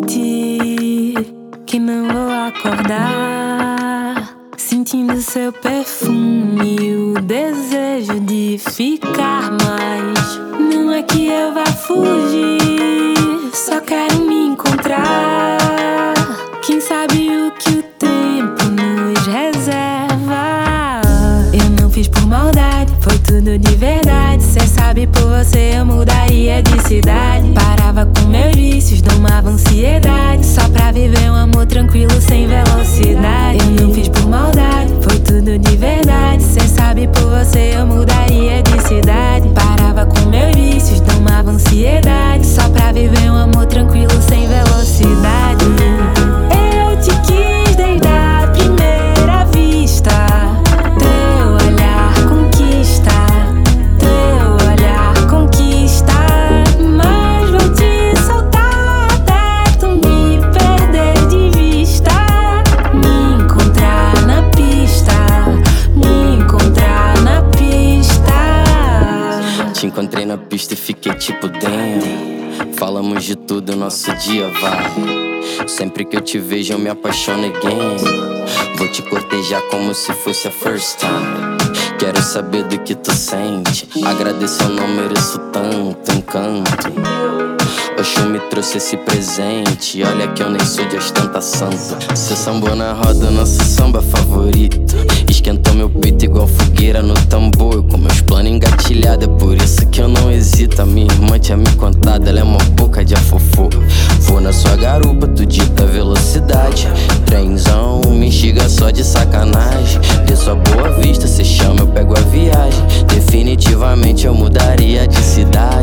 mentir que não vou acordar sentindo seu perfume e o desejo de ficar mais. Não é que eu vá fugir, só quero me encontrar. Quem sabe o que o tempo nos reserva. Eu não fiz por maldade, foi tudo de verdade. Cê sabe, por você eu mudaria de cidade. Parava com meus vícios, domava ansiedade, só pra viver um amor tranquilo sem velocidade. Eu não fiz por maldade, foi tudo de verdade. Cê sabe, por você eu mudaria de cidade. Parava com meus vícios, domava ansiedade, só pra viver um amor tranquilo sem velocidade. Eu te quis desde a primeira vista. Teu olhar conquista, teu olhar conquista. Mas vou te soltar até tu me perder de vista. Me encontrar na pista, me encontrar na pista. Te encontrei na pista e fiquei tipo damn. Falamos de tudo, nosso dia vai. Sempre que eu te vejo eu me apaixono again. Vou te cortejar como se fosse a first time. Quero saber do que tu sente. Agradeço, eu não mereço tanto encanto. Oxum me trouxe esse presente. Olha que eu nem sou de ostentação. Cê sambou na roda, nosso samba favorito. Esquentou meu peito igual fogueira no tambor. Com meus planos engatilhados, é por isso que eu não hesito. A minha irmã tinha me contado, ela é uma boca de afofô. Vou na sua garupa, tu dita velocidade. Trenzão, me instiga só de sacanagem. Desço a Boa Vista, cê chama, eu pego a viagem. Definitivamente eu mudaria de cidade.